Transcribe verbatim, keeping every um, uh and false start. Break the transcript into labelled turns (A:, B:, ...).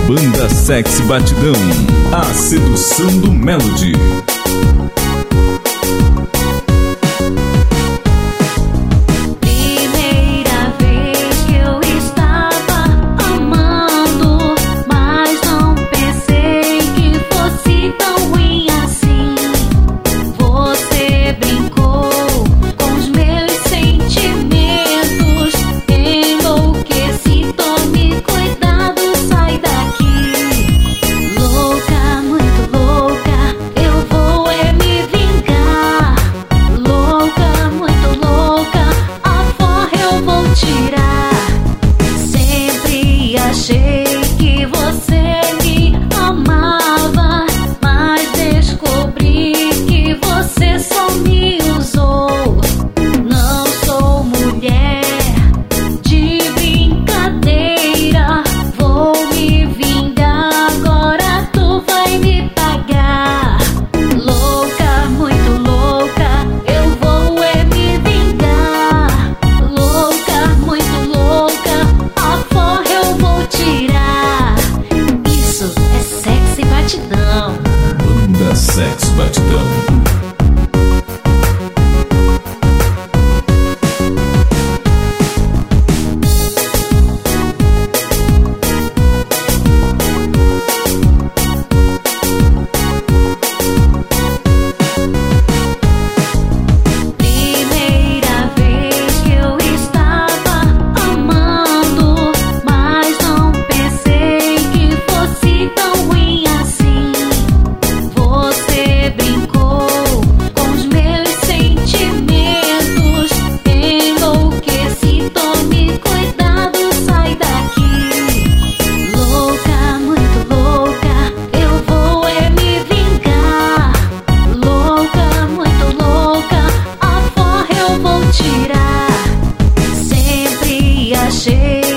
A: Banda Sexy Batidão, a sedução do Melody.
B: Achei que você me amava, mas descobri que você só me usou. Não sou mulher de brincadeira, vou me vingar, agora tu vai me pagar. Louca, muito louca, eu vou é me vingar. Louca, muito louca, a forra eu vou tirar. Isso é Sexy Batidão.
A: Banda Sexy Batidão. Tirar, sempre achei